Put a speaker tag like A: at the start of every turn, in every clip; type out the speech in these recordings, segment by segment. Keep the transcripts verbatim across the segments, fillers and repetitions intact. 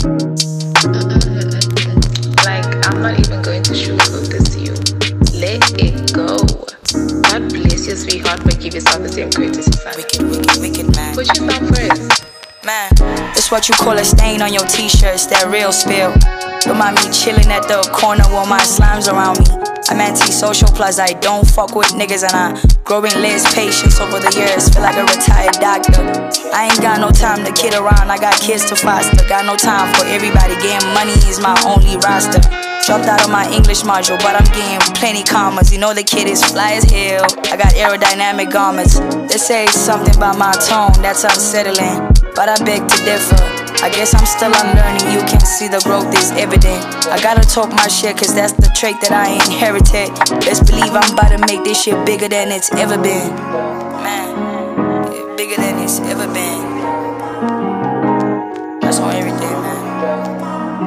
A: Like, I'm not even going to sugarcoat this to you. Let it go. God bless your sweetheart, but give yourself the same courtesy, son.
B: Wicked, wicked, wicked, man.
A: Put yourself first.
B: Man, it's what you call a stain on your t-shirts, that real spill. Remind me chilling at the corner with my slimes around me. I'm anti-social, plus I don't fuck with niggas, and I'm growing less patience over the years. Feel like a retired doctor. I ain't got no time to kid around, I got kids to foster. Got no time for everybody, getting money is my only roster. Dropped out of my English module, but I'm getting plenty commas. You know the kid is fly as hell. I got aerodynamic garments. They say something about my tone that's unsettling, but I beg to differ. I guess I'm still unlearning, you can see the growth is evident. I gotta talk my shit, cause that's the trait that I inherited. Best believe I'm about to make this shit bigger than it's ever been. Man, bigger than it's ever been. That's on everything, man.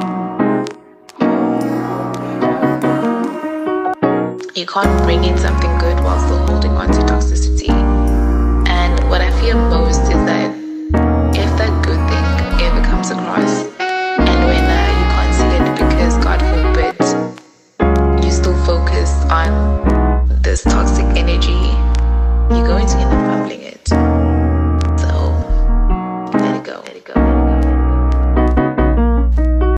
A: You can't bring in something